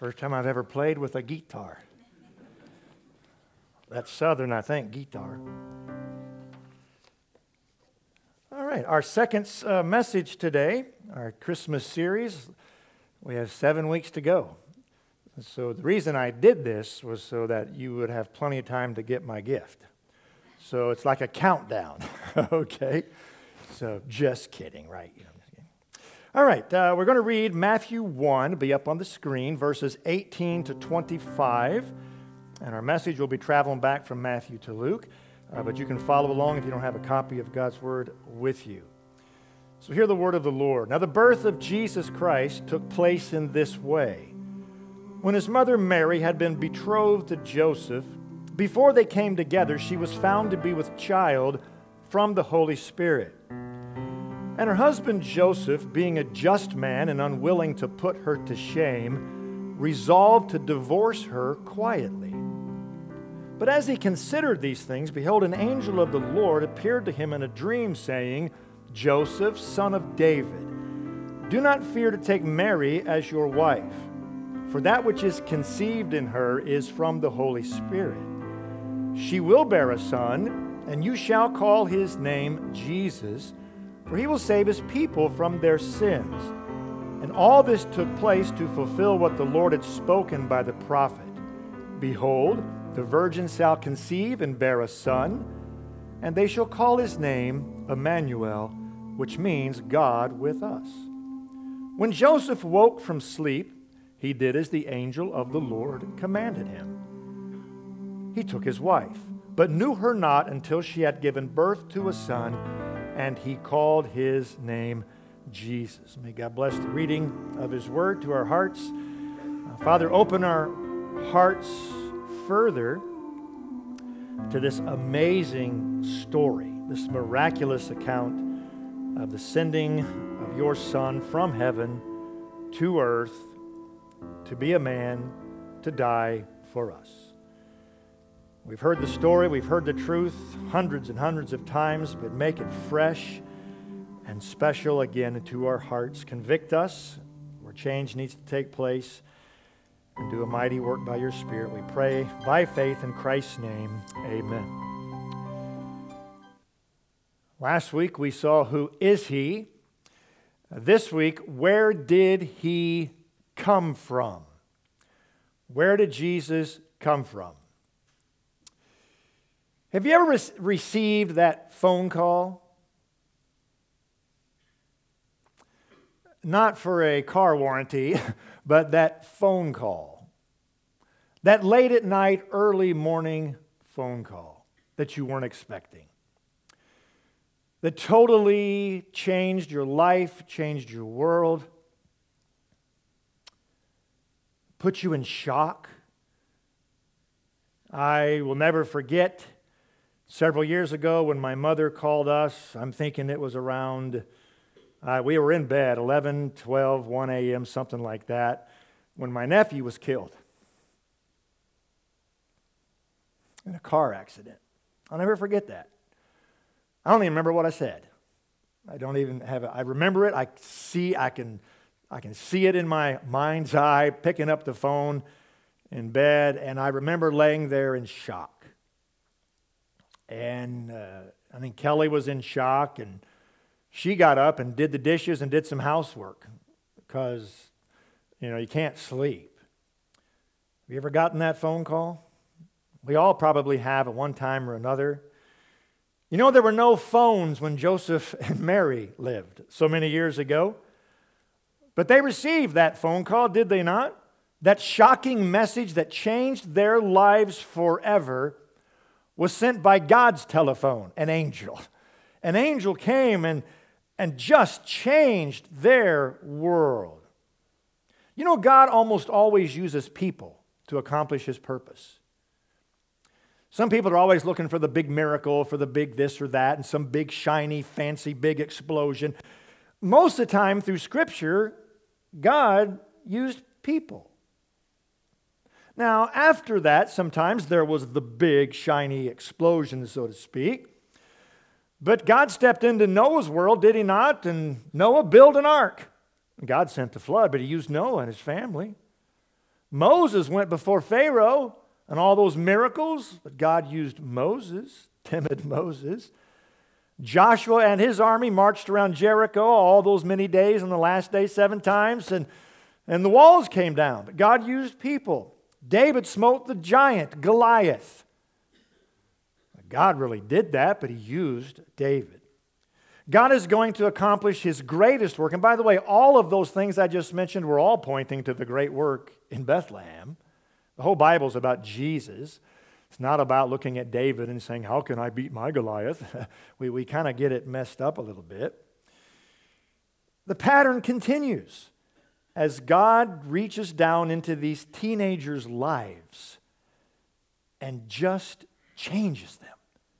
First time I've ever played with a guitar. That's Southern, I think, guitar. All right, our second message today, our Christmas series, we have 7 weeks to go. So the reason I did this was so that you would have plenty of time to get my gift. So it's like a countdown, okay? So just kidding, right? All right, we're going to read Matthew 1, be up on the screen, verses 18 to 25. And our message will be traveling back from Matthew to Luke. But you can follow along if you don't have a copy of God's Word with you. So hear the word of the Lord. Now the birth of Jesus Christ took place in this way. When his mother Mary had been betrothed to Joseph, before they came together, she was found to be with child from the Holy Spirit. And her husband Joseph, being a just man and unwilling to put her to shame, resolved to divorce her quietly. But as he considered these things, behold, an angel of the Lord appeared to him in a dream, saying, Joseph, son of David, do not fear to take Mary as your wife, for that which is conceived in her is from the Holy Spirit. She will bear a son, and you shall call his name Jesus, for he will save his people from their sins. And all this took place to fulfill what the Lord had spoken by the prophet. Behold, the virgin shall conceive and bear a son, and they shall call his name Emmanuel, which means God with us. When Joseph woke from sleep, he did as the angel of the Lord commanded him. He took his wife, but knew her not until she had given birth to a son, and he called his name Jesus. May God bless the reading of his word to our hearts. Father, open our hearts further to this amazing story, this miraculous account of the sending of your Son from heaven to earth to be a man, to die for us. We've heard the story, we've heard the truth hundreds and hundreds of times, but make it fresh and special again into our hearts. Convict us where change needs to take place, and do a mighty work by your Spirit. We pray by faith in Christ's name. Amen. Last week we saw who is he. This week, where did he come from? Where did Jesus come from? Have you ever received that phone call? Not for a car warranty, but that phone call. That late at night, early morning phone call that you weren't expecting. That totally changed your life, changed your world, put you in shock. I will never forget several years ago when my mother called us. I'm thinking it was around, we were in bed, 11, 12, 1 a.m., something like that, when my nephew was killed in a car accident. I'll never forget that. I don't even remember what I said. I don't even have it. I remember it. I can see it in my mind's eye, picking up the phone in bed, and I remember laying there in shock. And I think Kelly was in shock, and she got up and did the dishes and did some housework because, you can't sleep. Have you ever gotten that phone call? We all probably have at one time or another. There were no phones when Joseph and Mary lived so many years ago. But they received that phone call, did they not? That shocking message that changed their lives forever was sent by God's telephone, an angel. An angel came and just changed their world. God almost always uses people to accomplish his purpose. Some people are always looking for the big miracle, for the big this or that, and some big, shiny, fancy, big explosion. Most of the time through Scripture, God used people. Now, after that, sometimes there was the big, shiny explosion, so to speak. But God stepped into Noah's world, did he not? And Noah built an ark. God sent the flood, but he used Noah and his family. Moses went before Pharaoh and all those miracles, but God used Moses, timid Moses. Joshua and his army marched around Jericho all those many days, on the last day 7 times, and the walls came down. But God used people. David smote the giant, Goliath. God really did that, but he used David. God is going to accomplish his greatest work. And by the way, all of those things I just mentioned were all pointing to the great work in Bethlehem. The whole Bible is about Jesus. It's not about looking at David and saying, how can I beat my Goliath? we kind of get it messed up a little bit. The pattern continues as God reaches down into these teenagers' lives and just changes them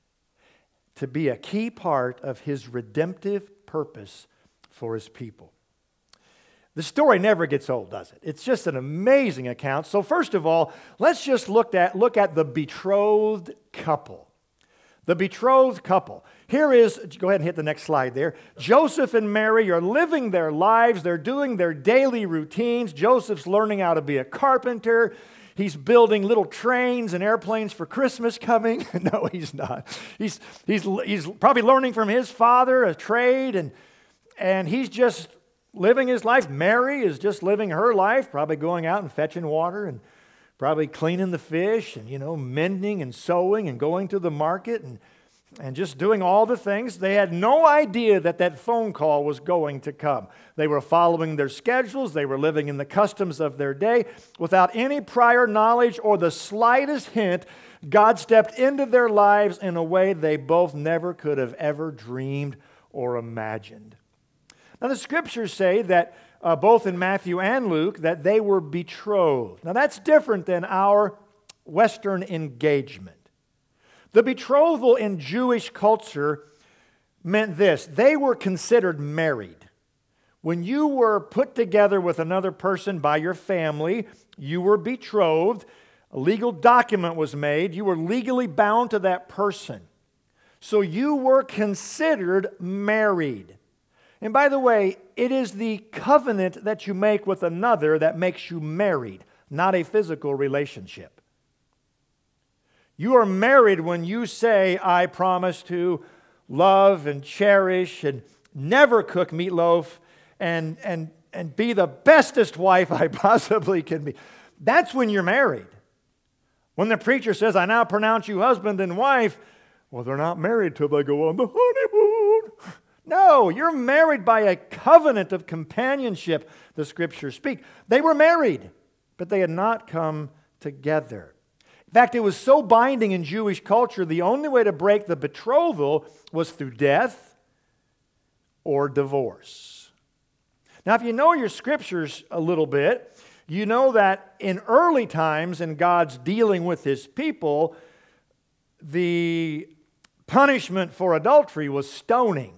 to be a key part of his redemptive purpose for his people. The story never gets old, does it? It's just an amazing account. So first of all, let's just look at the betrothed couple. The betrothed couple. Here is, go ahead and hit the next slide there. Joseph and Mary are living their lives. They're doing their daily routines. Joseph's learning how to be a carpenter. He's building little trains and airplanes for Christmas coming. No, he's not. He's probably learning from his father a trade, and he's just living his life. Mary is just living her life, probably going out and fetching water and probably cleaning the fish and, mending and sewing and going to the market and just doing all the things. They had no idea that phone call was going to come. They were following their schedules. They were living in the customs of their day. Without any prior knowledge or the slightest hint, God stepped into their lives in a way they both never could have ever dreamed or imagined. Now, the scriptures say that both in Matthew and Luke, that they were betrothed. Now, that's different than our Western engagement. The betrothal in Jewish culture meant this. They were considered married. When you were put together with another person by your family, you were betrothed. A legal document was made. You were legally bound to that person. So you were considered married. And by the way, it is the covenant that you make with another that makes you married, not a physical relationship. You are married when you say, I promise to love and cherish and never cook meatloaf and be the bestest wife I possibly can be. That's when you're married. When the preacher says, I now pronounce you husband and wife, well, they're not married till they go on the honeymoon. No, you're married by a covenant of companionship, the scriptures speak. They were married, but they had not come together. In fact, it was so binding in Jewish culture, the only way to break the betrothal was through death or divorce. Now, if you know your scriptures a little bit, you know that in early times in God's dealing with his people, the punishment for adultery was stoning.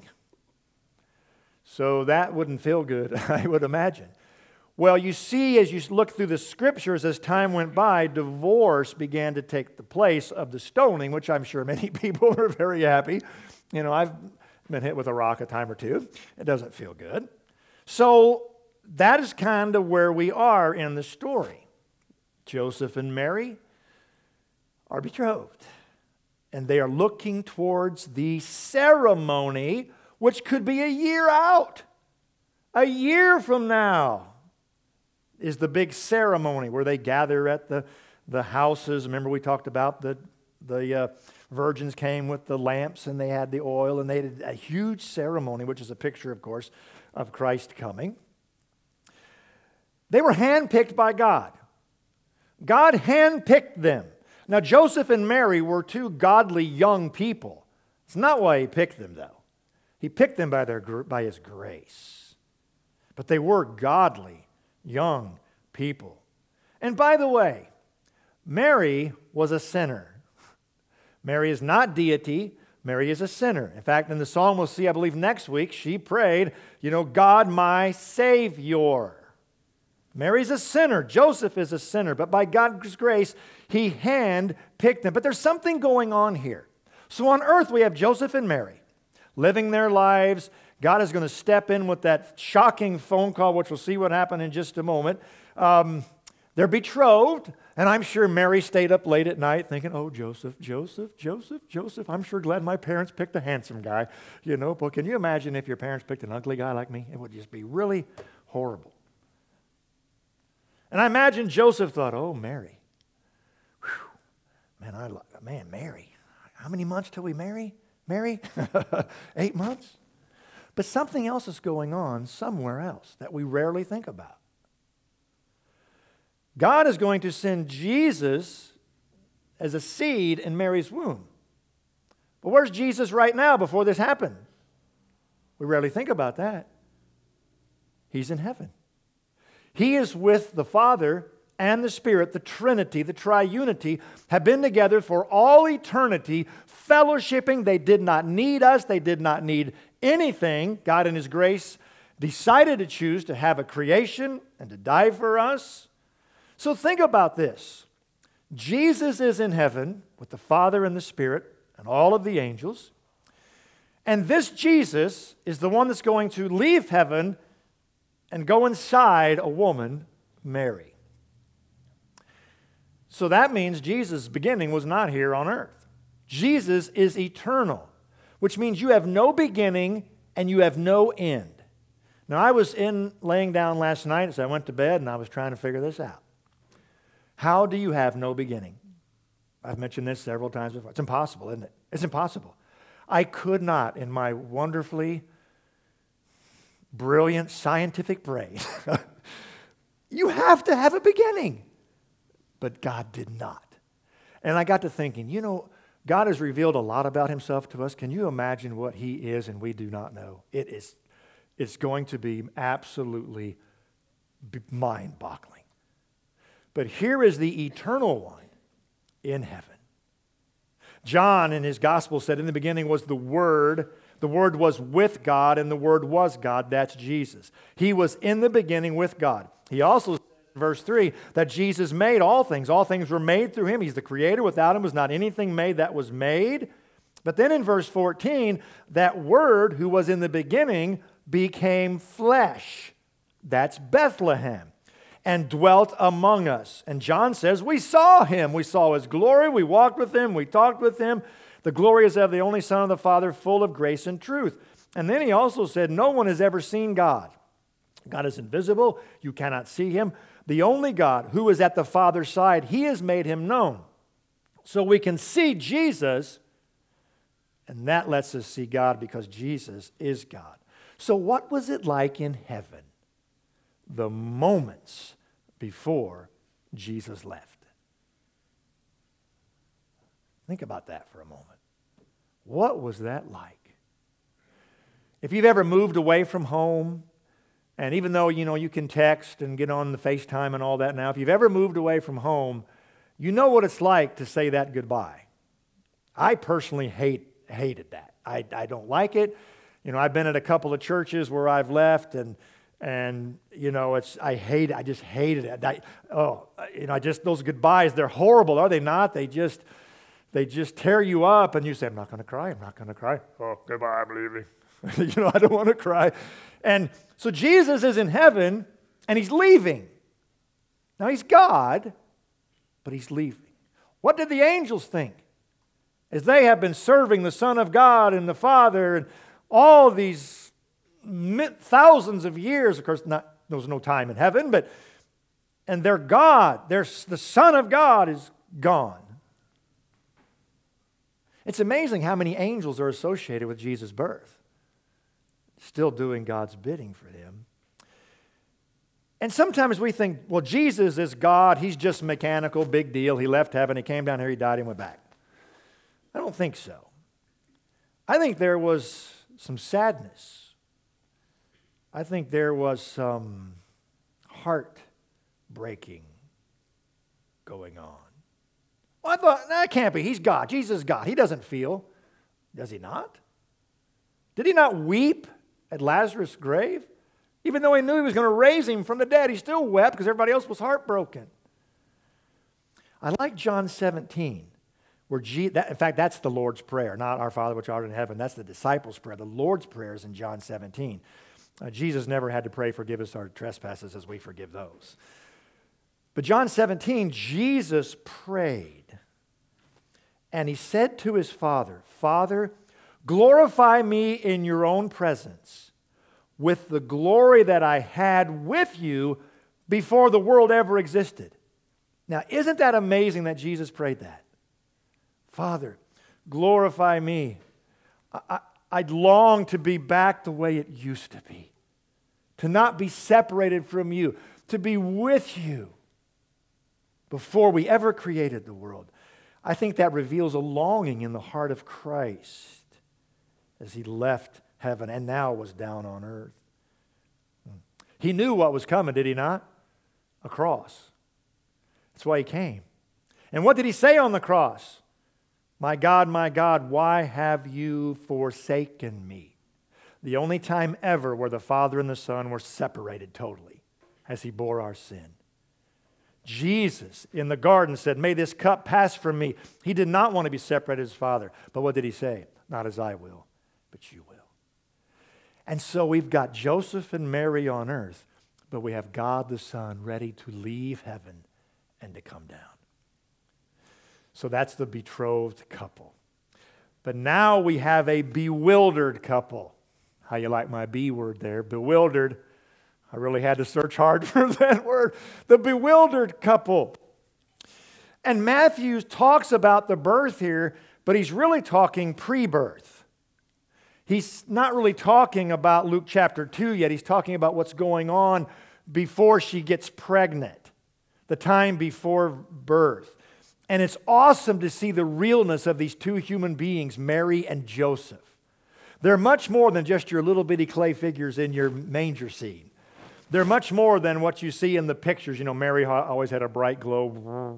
So that wouldn't feel good, I would imagine. Well, you see, as you look through the scriptures, as time went by, divorce began to take the place of the stoning, which I'm sure many people were very happy. I've been hit with a rock a time or two. It doesn't feel good. So that is kind of where we are in the story. Joseph and Mary are betrothed, and they are looking towards the ceremony, which could be a year out. A year from now is the big ceremony where they gather at the houses. Remember we talked about the virgins came with the lamps and they had the oil and they did a huge ceremony, which is a picture, of course, of Christ coming. They were handpicked by God. God handpicked them. Now, Joseph and Mary were two godly young people. It's not why he picked them, though. He picked them by his grace. But they were godly young people. And by the way, Mary was a sinner. Mary is not deity. Mary is a sinner. In fact, in the psalm we'll see, I believe next week, she prayed, God my Savior. Mary's a sinner. Joseph is a sinner. But by God's grace, he handpicked them. But there's something going on here. So on earth, we have Joseph and Mary living their lives. God is going to step in with that shocking phone call, which we'll see what happened in just a moment. They're betrothed, and I'm sure Mary stayed up late at night thinking, oh, Joseph, Joseph, Joseph, Joseph, I'm sure glad my parents picked a handsome guy. But can you imagine if your parents picked an ugly guy like me? It would just be really horrible. And I imagine Joseph thought, oh, Mary. Whew, man, Mary. How many months till we marry? Mary? 8 months? But something else is going on somewhere else that we rarely think about. God is going to send Jesus as a seed in Mary's womb. But where's Jesus right now before this happened? We rarely think about that. He's in heaven. He is with the Father and the Spirit, the Trinity, the triunity, have been together for all eternity, fellowshipping. They did not need us. They did not need anything. God in His grace decided to choose to have a creation and to die for us. So think about this. Jesus is in heaven with the Father and the Spirit and all of the angels. And this Jesus is the one that's going to leave heaven and go inside a woman, Mary. So that means Jesus' beginning was not here on earth. Jesus is eternal, which means you have no beginning and you have no end. Now, I was laying down last night as I went to bed, and I was trying to figure this out. How do you have no beginning? I've mentioned this several times before. It's impossible, isn't it? It's impossible. I could not, in my wonderfully brilliant scientific brain, you have to have a beginning. But God did not. And I got to thinking, God has revealed a lot about Himself to us. Can you imagine what He is and we do not know? It's going to be absolutely mind-boggling. But here is the eternal one in heaven. John in his gospel said, in the beginning was the Word. The Word was with God, and the Word was God. That's Jesus. He was in the beginning with God. He also said in verse 3 that Jesus made all things. All things were made through Him. He's the Creator. Without Him was not anything made that was made. But then in verse 14, that Word who was in the beginning became flesh. That's Bethlehem. And dwelt among us. And John says, we saw Him. We saw His glory. We walked with Him. We talked with Him. The glory is of the only Son of the Father, full of grace and truth. And then he also said, no one has ever seen God. God is invisible. You cannot see Him. The only God who is at the Father's side, He has made Him known. So we can see Jesus, and that lets us see God because Jesus is God. So what was it like in heaven? The moments before Jesus left. Think about that for a moment. What was that like? If you've ever moved away from home, and even though you can text and get on the FaceTime and all that now, if you've ever moved away from home, you know what it's like to say that goodbye. I personally hated that. I don't like it. I've been at a couple of churches where I've left and I just hated it. Those goodbyes, they're horrible, are they not? They just tear you up, and you say, I'm not going to cry. Oh, goodbye, I'm leaving. I don't want to cry. And so Jesus is in heaven, and He's leaving. Now, He's God, but He's leaving. What did the angels think? As they have been serving the Son of God and the Father and all these thousands of years, of course, there was no time in heaven, and their God, the Son of God is gone. It's amazing how many angels are associated with Jesus' birth, still doing God's bidding for Him. And sometimes we think, well, Jesus is God, He's just mechanical, big deal. He left heaven, He came down here, He died, He went back. I don't think so. I think there was some sadness. I think there was some heartbreaking going on. Well, I thought, that can't be. He's God. Jesus is God. He doesn't feel. Does He not? Did He not weep at Lazarus' grave? Even though He knew He was going to raise him from the dead, He still wept because everybody else was heartbroken. I like John 17, where in fact, that's the Lord's Prayer, not our Father which art in heaven. That's the disciples' prayer. The Lord's Prayer is in John 17. Jesus never had to pray, forgive us our trespasses as we forgive those. But John 17, Jesus prayed, and he said to his Father, Father, glorify me in your own presence with the glory that I had with you before the world ever existed. Now, isn't that amazing that Jesus prayed that? Father, glorify me. I'd long to be back the way it used to be, to not be separated from you, to be with you before we ever created the world. I think that reveals a longing in the heart of Christ as he left heaven and now was down on earth. He knew what was coming, did he not? A cross. That's why he came. And what did he say on the cross? My God, why have you forsaken me? The only time ever where the Father and the Son were separated totally as he bore our sin. Jesus in the garden said, may this cup pass from me. He did not want to be separated as Father. But what did he say? Not as I will, but you will. And so we've got Joseph and Mary on earth, but we have God the Son ready to leave heaven and to come down. So that's the betrothed couple. But now we have a bewildered couple. How you like my B word there? Bewildered. I really had to search hard for that word. The bewildered couple. And Matthew talks about the birth here, but he's really talking pre-birth. He's not really talking about Luke chapter 2 yet. He's talking about what's going on before she gets pregnant, the time before birth. And it's awesome to see the realness of these two human beings, Mary and Joseph. They're much more than just your little bitty clay figures in your manger scene. They're much more than what you see in the pictures. You know, Mary always had a bright glow.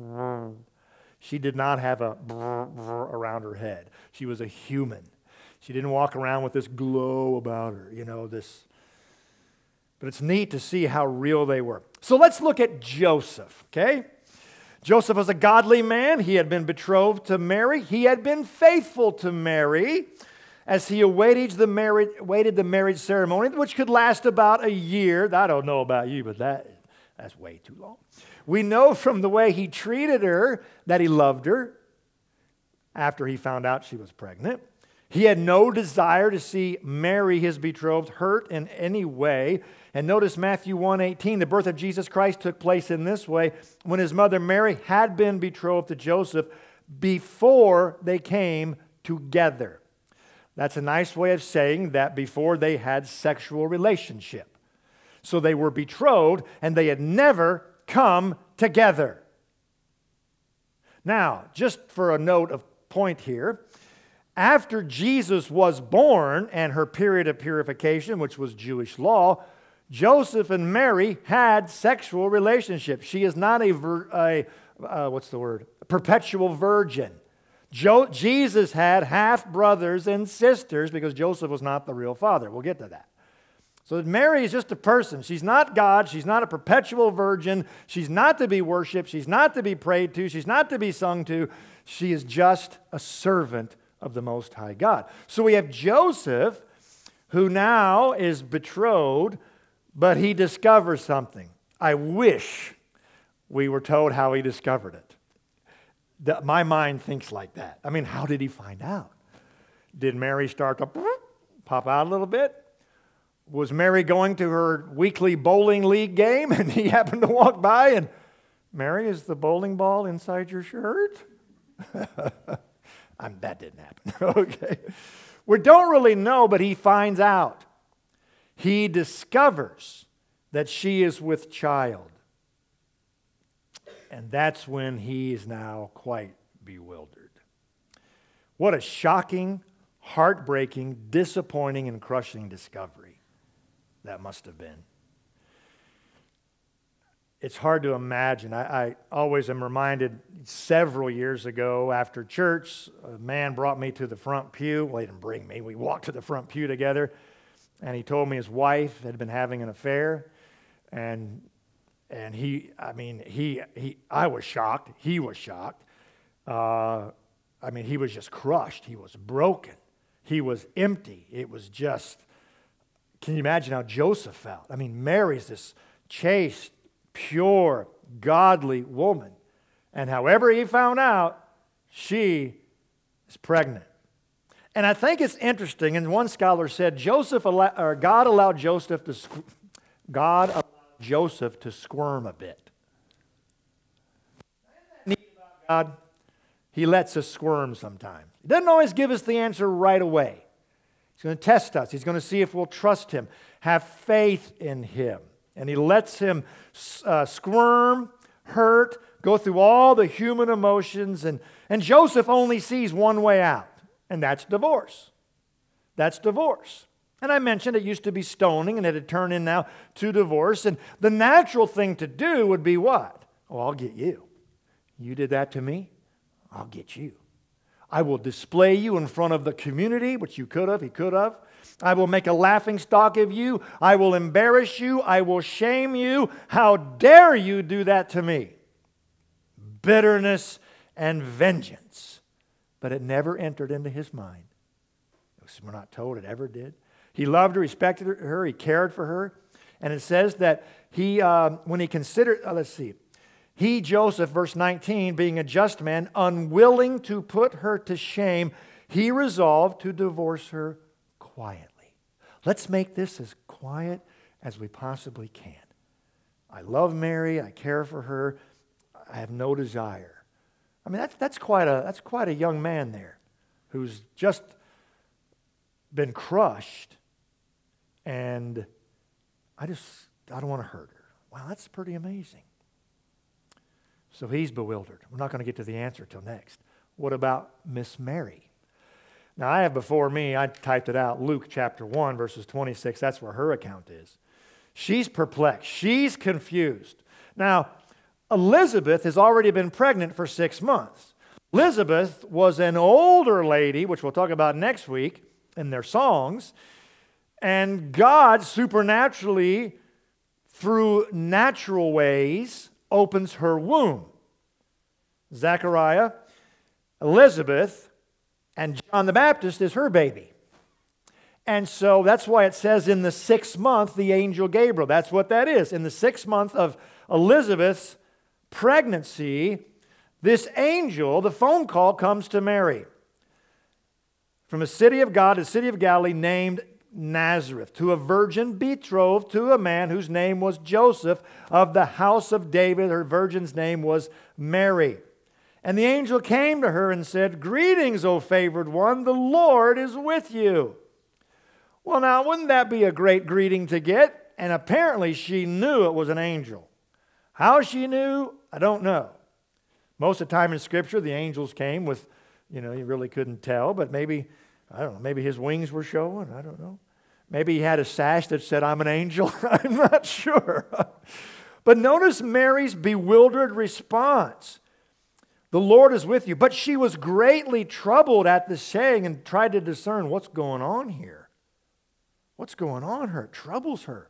She did not have a around her head. She was a human. She didn't walk around with this glow about her, this. But it's neat to see how real they were. So let's look at Joseph, okay? Joseph was a godly man. He had been betrothed to Mary. He had been faithful to Mary as he awaited the marriage ceremony, which could last about a year. I don't know about you, but that's way too long. We know from the way he treated her that he loved her after he found out she was pregnant. He had no desire to see Mary, his betrothed, hurt in any way. And notice Matthew 1:18, the birth of Jesus Christ took place in this way when his mother Mary had been betrothed to Joseph before they came together. That's a nice way of saying that before they had sexual relationship. So they were betrothed and they had never come together. Now, just for a note of point here, after Jesus was born and her period of purification, which was Jewish law, Joseph and Mary had sexual relationships. She is not a perpetual virgin. Jesus had half brothers and sisters because Joseph was not the real father. We'll get to that. So Mary is just a person. She's not God. She's not a perpetual virgin. She's not to be worshipped. She's not to be prayed to. She's not to be sung to. She is just a servant of the Most High God. So we have Joseph, who now is betrothed, but he discovers something. I wish we were told how he discovered it. My mind thinks like that. I mean, how did he find out? Did Mary start to pop out a little bit? Was Mary going to her weekly bowling league game and he happened to walk by and, Mary, is the bowling ball inside your shirt? That didn't happen. Okay. We don't really know, but he finds out. He discovers that she is with child. And that's when he is now quite bewildered. What a shocking, heartbreaking, disappointing, and crushing discovery that must have been. It's hard to imagine. I always am reminded several years ago after church, a man brought me to the front pew. Well, he didn't bring me. We walked to the front pew together. And he told me his wife had been having an affair. And I was shocked. He was shocked. He was just crushed. He was broken. He was empty. It was just, can you imagine how Joseph felt? Mary's this chaste, pure, godly woman. And however he found out, she is pregnant. And I think it's interesting, and one scholar said God allowed Joseph to squirm a bit. God, he lets us squirm sometimes. He doesn't always give us the answer right away. He's going to test us. He's going to see if we'll trust him, have faith in him. And he lets him squirm, hurt, go through all the human emotions. And Joseph only sees one way out, and that's divorce. That's divorce. And I mentioned it used to be stoning, and it had turned in now to divorce. And the natural thing to do would be what? Oh, I'll get you. You did that to me, I'll get you. I will display you in front of the community, which you could have, he could have. I will make a laughingstock of you. I will embarrass you. I will shame you. How dare you do that to me? Bitterness and vengeance. But it never entered into his mind. We're not told it ever did. He loved her, respected her, he cared for her. And it says that when he considered, he, Joseph, verse 19, being a just man, unwilling to put her to shame, he resolved to divorce her quietly. Let's make this as quiet as we possibly can. I love Mary. I care for her. I have no desire. I mean, that's quite a young man there who's just been crushed, and I don't want to hurt her. Wow, that's pretty amazing. So he's bewildered. We're not going to get to the answer till next. What about Miss Mary? Now, I have before me, I typed it out, Luke chapter 1, verses 26. That's where her account is. She's perplexed. She's confused. Now, Elizabeth has already been pregnant for 6 months. Elizabeth was an older lady, which we'll talk about next week in their songs, and God supernaturally, through natural ways, opens her womb. Zechariah, Elizabeth, and John the Baptist is her baby. And so that's why it says in the 6th month, the angel Gabriel. That's what that is. In the 6th month of Elizabeth's pregnancy, this angel, the phone call comes to Mary from a city of God, a city of Galilee named Nazareth, to a virgin betrothed to a man whose name was Joseph of the house of David. Her virgin's name was Mary. And the angel came to her and said, "Greetings, O favored one, the Lord is with you." Well, now, wouldn't that be a great greeting to get? And apparently she knew it was an angel. How she knew, I don't know. Most of the time in Scripture, the angels came with, you really couldn't tell, but maybe, I don't know, maybe his wings were showing, I don't know. Maybe he had a sash that said, "I'm an angel." I'm not sure. But notice Mary's bewildered response. The Lord is with you. But she was greatly troubled at the saying and tried to discern what's going on here. What's going on here? It troubles her.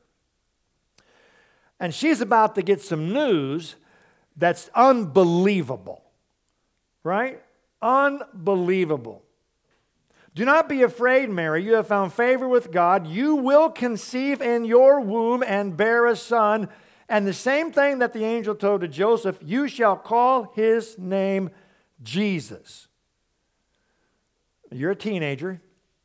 And she's about to get some news that's unbelievable. Right? Unbelievable. "Do not be afraid, Mary. You have found favor with God. You will conceive in your womb and bear a son. And the same thing that the angel told to Joseph, you shall call his name Jesus." You're a teenager,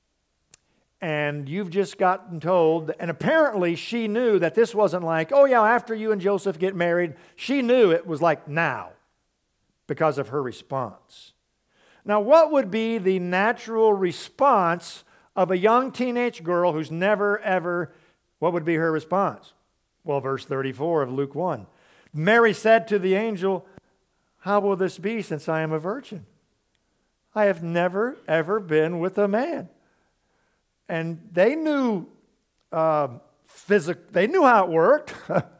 and you've just gotten told, and apparently she knew that this wasn't like, oh yeah, after you and Joseph get married. She knew it was like now because of her response. Now, what would be the natural response of a young teenage girl who's never ever, what would be her response? Well, verse 34 of Luke 1. Mary said to the angel, "How will this be since I am a virgin? I have never ever been with a man." And they knew they knew how it worked.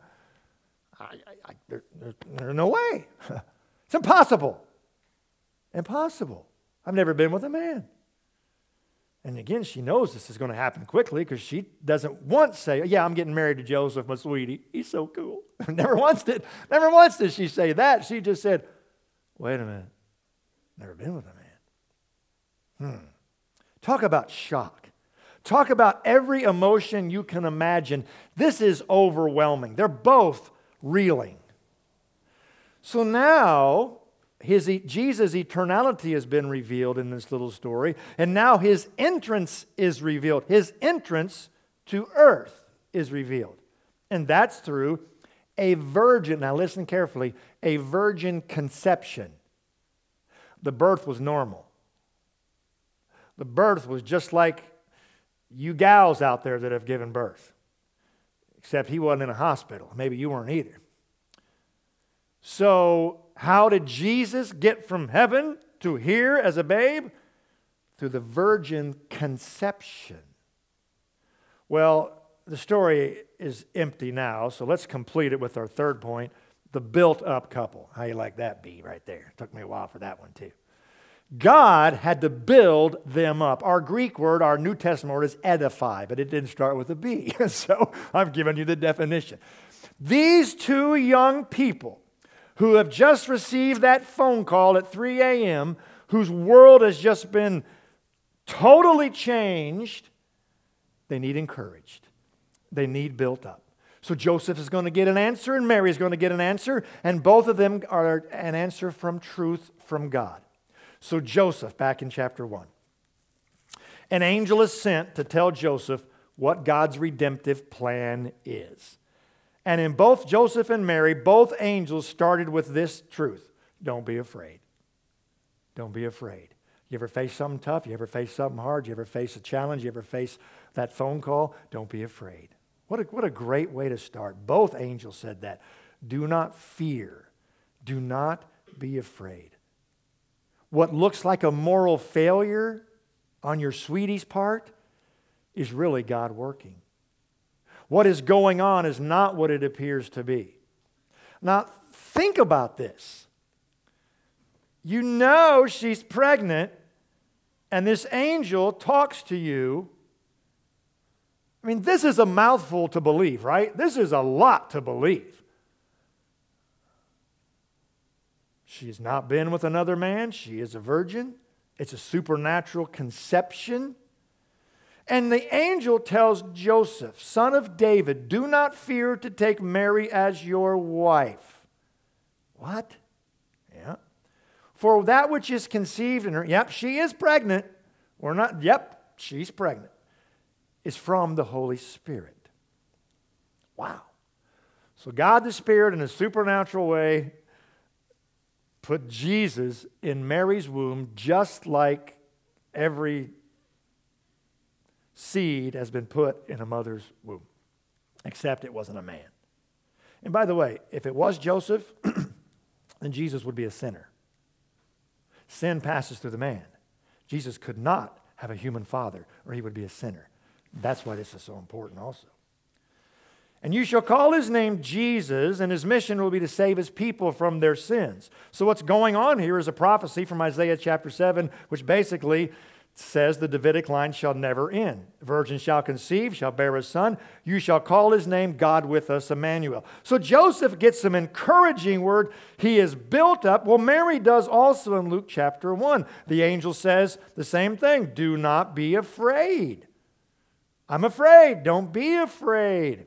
There's no way. It's impossible. Impossible. I've never been with a man. And again, she knows this is going to happen quickly because she doesn't once say, "Yeah, I'm getting married to Joseph, my sweetie. He's so cool." Never once did she say that. She just said, "Wait a minute. Never been with a man." Talk about shock. Talk about every emotion you can imagine. This is overwhelming. They're both reeling. So now, Jesus' eternality has been revealed in this little story, and now his entrance is revealed. His entrance to earth is revealed. And that's through a virgin, now listen carefully, a virgin conception. The birth was normal. The birth was just like you gals out there that have given birth. Except he wasn't in a hospital. Maybe you weren't either. So, how did Jesus get from heaven to here as a babe? Through the virgin conception. Well, the story is empty now, so let's complete it with our third point, the built-up couple. How you like that B right there? Took me a while for that one too. God had to build them up. Our Greek word, our New Testament word is edify, but it didn't start with a B. So I've given you the definition. These two young people who have just received that phone call at 3 a.m., whose world has just been totally changed, they need encouraged. They need built up. So Joseph is going to get an answer and Mary is going to get an answer, and both of them are an answer from truth from God. So Joseph, back in chapter 1. An angel is sent to tell Joseph what God's redemptive plan is. And in both Joseph and Mary, both angels started with this truth. Don't be afraid. Don't be afraid. You ever face something tough? You ever face something hard? You ever face a challenge? You ever face that phone call? Don't be afraid. What a great way to start. Both angels said that. Do not fear. Do not be afraid. What looks like a moral failure on your sweetie's part is really God working. What is going on is not what it appears to be. Now, think about this. You know she's pregnant, and this angel talks to you. I mean, this is a mouthful to believe, right? This is a lot to believe. She has not been with another man. She is a virgin. It's a supernatural conception. And the angel tells Joseph, son of David, do not fear to take Mary as your wife. What? Yeah. For that which is conceived in her, yep, she is pregnant. We're not, yep, she's pregnant. Is from the Holy Spirit. Wow. So God the Spirit in a supernatural way put Jesus in Mary's womb just like every seed has been put in a mother's womb, except it wasn't a man. And by the way, if it was Joseph, then Jesus would be a sinner. Sin passes through the man. Jesus could not have a human father, or he would be a sinner. That's why this is so important also. And you shall call his name Jesus, and his mission will be to save his people from their sins. So what's going on here is a prophecy from Isaiah chapter 7, which basically says the Davidic line shall never end. The virgin shall conceive, shall bear a son. You shall call his name God with us, Emmanuel. So Joseph gets some encouraging word. He is built up. Well, Mary does also in Luke chapter 1. The angel says the same thing. Do not be afraid. I'm afraid. Don't be afraid.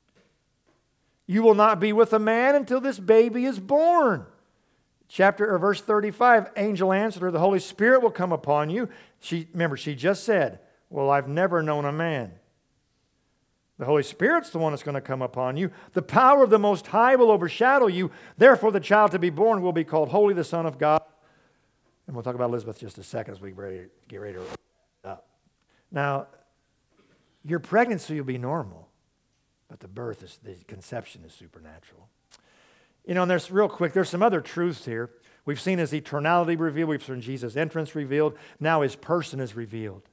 You will not be with a man until this baby is born. Verse 35, angel answered her, the Holy Spirit will come upon you. She just said, well, I've never known a man. The Holy Spirit's the one that's going to come upon you. The power of the Most High will overshadow you. Therefore, the child to be born will be called Holy, the Son of God. And we'll talk about Elizabeth just a second as we get ready to wrap it up. Now, your pregnancy will be normal. But the conception is supernatural. You know, and there's some other truths here. We've seen his eternality revealed. We've seen Jesus' entrance revealed. Now his person is revealed.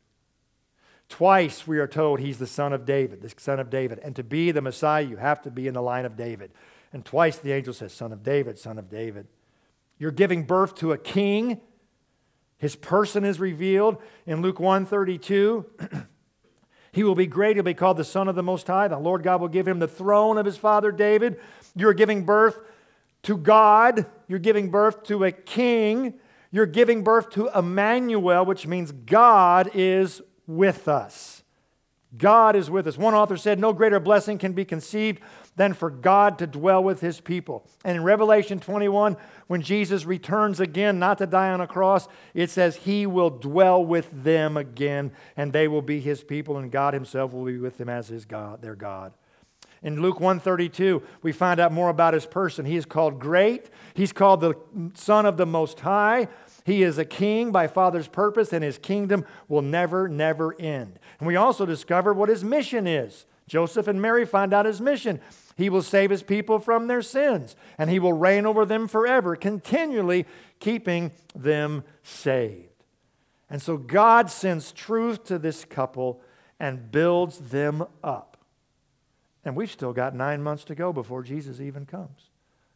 Twice we are told he's the son of David, the son of David. And to be the Messiah, you have to be in the line of David. And twice the angel says, son of David, son of David. You're giving birth to a king. His person is revealed. In Luke 1:32, he will be great. He'll be called the Son of the Most High. The Lord God will give him the throne of his father David. You're giving birth to God. You're giving birth to a king. You're giving birth to Emmanuel, which means God is with us. God is with us. One author said, no greater blessing can be conceived than for God to dwell with His people. And in Revelation 21, when Jesus returns again, not to die on a cross, it says He will dwell with them again, and they will be His people, and God Himself will be with them as His God, their God. In Luke 1:32, we find out more about His person. He is called Great. He's called the Son of the Most High. He is a king by Father's purpose, and His kingdom will never, never end. And we also discover what His mission is. Joseph and Mary find out His mission. He will save His people from their sins, and He will reign over them forever, continually keeping them saved. And so God sends truth to this couple and builds them up. And we've still got 9 months to go before Jesus even comes.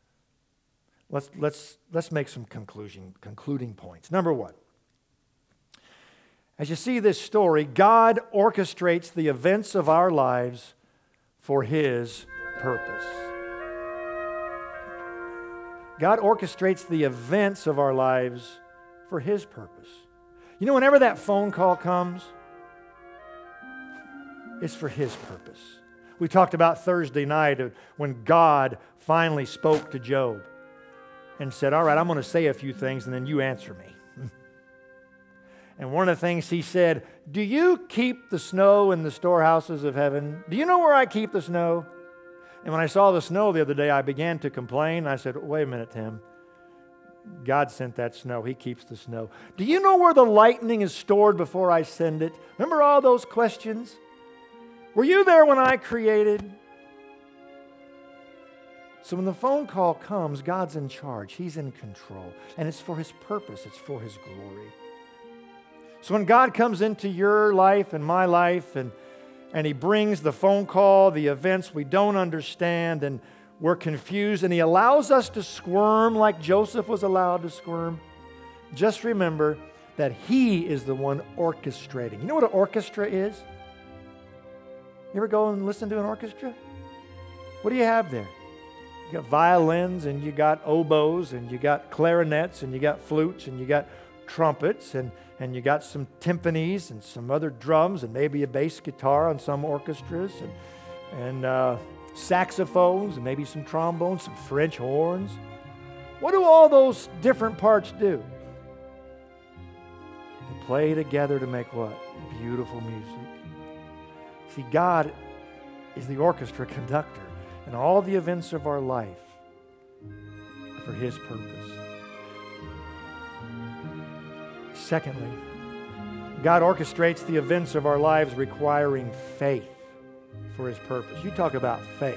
Let's make some concluding points. Number one, as you see this story, God orchestrates the events of our lives for His purpose. God orchestrates the events of our lives for His purpose. You know, whenever that phone call comes, it's for His purpose. We talked about Thursday night when God finally spoke to Job and said, all right, I'm going to say a few things and then you answer me. And one of the things He said, do you keep the snow in the storehouses of heaven? Do you know where I keep the snow? And when I saw the snow the other day, I began to complain. I said, wait a minute, Tim. God sent that snow. He keeps the snow. Do you know where the lightning is stored before I send it? Remember all those questions? Were you there when I created? So when the phone call comes, God's in charge. He's in control. And it's for His purpose. It's for His glory. So when God comes into your life and my life and He brings the phone call, the events we don't understand, and we're confused, and He allows us to squirm like Joseph was allowed to squirm, just remember that He is the one orchestrating. You know what an orchestra is? You ever go and listen to an orchestra? What do you have there? You got violins, and you got oboes, and you got clarinets, and you got flutes, and you got trumpets, and you got some timpanis and some other drums, and maybe a bass guitar on some orchestras, and saxophones, and maybe some trombones, some French horns. What do all those different parts do? They play together to make what? Beautiful music. See, God is the orchestra conductor, and all the events of our life are for His purpose. Secondly, God orchestrates the events of our lives requiring faith for His purpose. You talk about faith.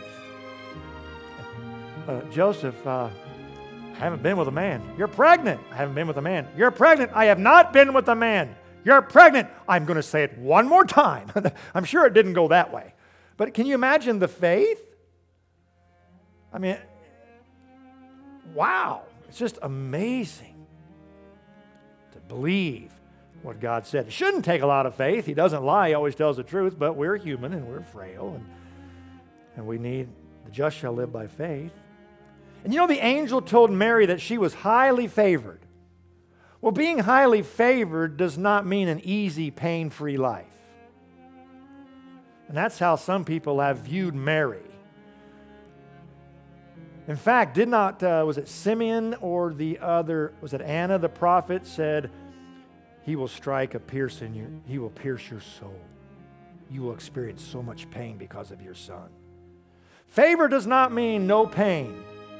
Joseph, I haven't been with a man. You're pregnant. I haven't been with a man. You're pregnant. I have not been with a man. You're pregnant. I'm going to say it one more time. I'm sure it didn't go that way. But can you imagine the faith? I mean, wow. It's just amazing to believe what God said. It shouldn't take a lot of faith. He doesn't lie. He always tells the truth. But we're human and we're frail. And we need, the just shall live by faith. And you know, the angel told Mary that she was highly favored. Well, being highly favored does not mean an easy, pain-free life. And that's how some people have viewed Mary. In fact, was it Simeon or the other, was it Anna the prophet said, He will strike a pierce in you, He will pierce your soul. You will experience so much pain because of your son. Favor does not mean no pain.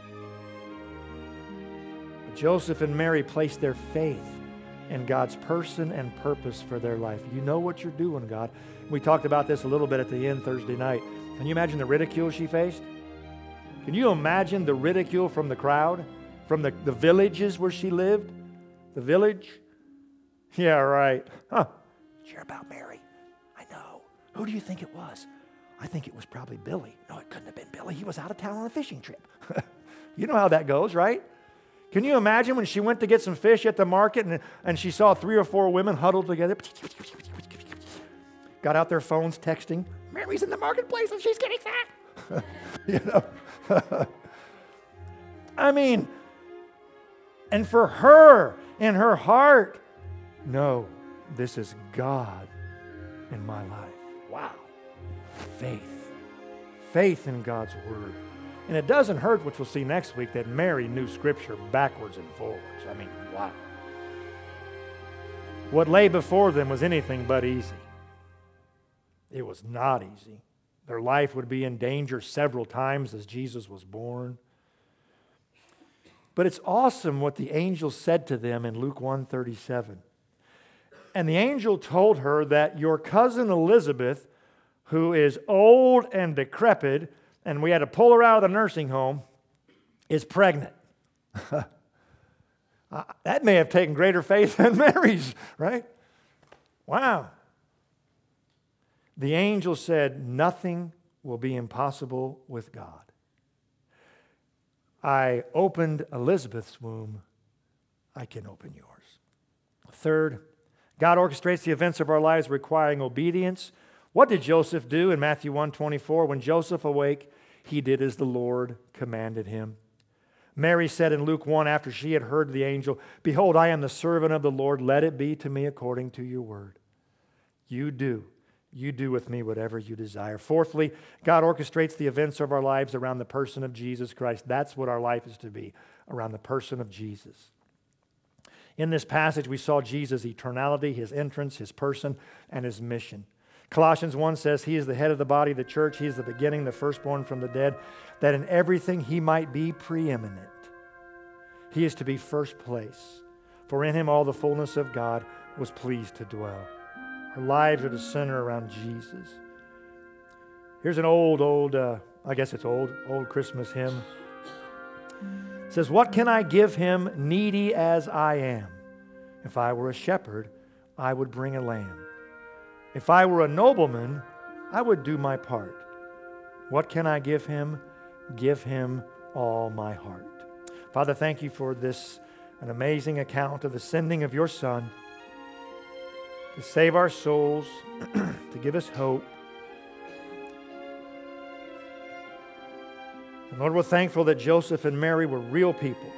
Joseph and Mary placed their faith in God's person and purpose for their life. You know what you're doing, God. We talked about this a little bit at the end Thursday night. Can you imagine the ridicule she faced? Can you imagine the ridicule from the crowd, from the villages where she lived? The village? Yeah, right. Huh. Did you hear about Mary? I know. Who do you think it was? I think it was probably Billy. No, it couldn't have been Billy. He was out of town on a fishing trip. You know how that goes, right? Can you imagine when she went to get some fish at the market and she saw 3 or 4 women huddled together, got out their phones texting, Mary's in the marketplace and she's getting fat. You know? I mean, and for her, in her heart, no, this is God in my life. Wow. Faith. faith in God's Word. And it doesn't hurt, which we'll see next week, that Mary knew Scripture backwards and forwards. I mean, wow. What lay before them was anything but easy. It was not easy. Their life would be in danger several times as Jesus was born. But it's awesome what the angel said to them in Luke 1:37. And the angel told her that your cousin Elizabeth, who is old and decrepit, and we had to pull her out of the nursing home, is pregnant. That may have taken greater faith than Mary's, right? Wow. The angel said, nothing will be impossible with God. I opened Elizabeth's womb. I can open yours. Third, God orchestrates the events of our lives requiring obedience. What did Joseph do in Matthew 1:24? When Joseph awake, he did as the Lord commanded him. Mary said in Luke 1, after she had heard the angel, behold, I am the servant of the Lord. Let it be to me according to your word. You do with me whatever you desire. Fourthly, God orchestrates the events of our lives around the person of Jesus Christ. That's what our life is to be, around the person of Jesus. In this passage, we saw Jesus' eternality, his entrance, his person, and his mission. Colossians 1 says, he is the head of the body of the church. He is the beginning, the firstborn from the dead, that in everything he might be preeminent. He is to be first place. For in him all the fullness of God was pleased to dwell. Our lives are to center around Jesus. Here's an old Christmas hymn. It says, what can I give him, needy as I am? If I were a shepherd, I would bring a lamb. If I were a nobleman, I would do my part. What can I give him? Give him all my heart. Father, thank you for this, an amazing account of the sending of your Son to save our souls, to give us hope. And Lord, we're thankful that Joseph and Mary were real people.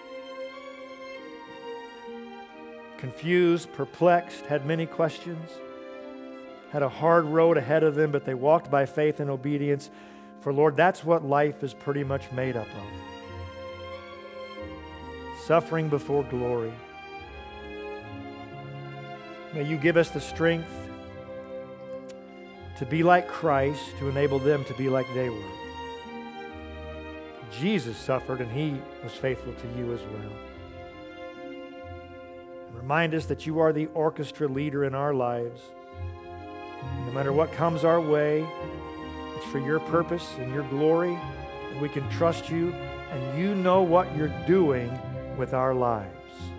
Confused, perplexed, had many questions, had a hard road ahead of them, but they walked by faith and obedience. For Lord, that's what life is pretty much made up of. Suffering before glory. May you give us the strength to be like Christ, to enable them to be like they were. Jesus suffered and he was faithful to you as well. And remind us that you are the orchestra leader in our lives. No matter what comes our way, it's for your purpose and your glory, and we can trust you, and you know what you're doing with our lives.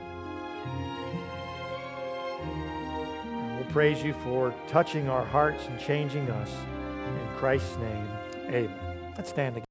And we'll praise you for touching our hearts and changing us. In Christ's name, amen. Let's stand together.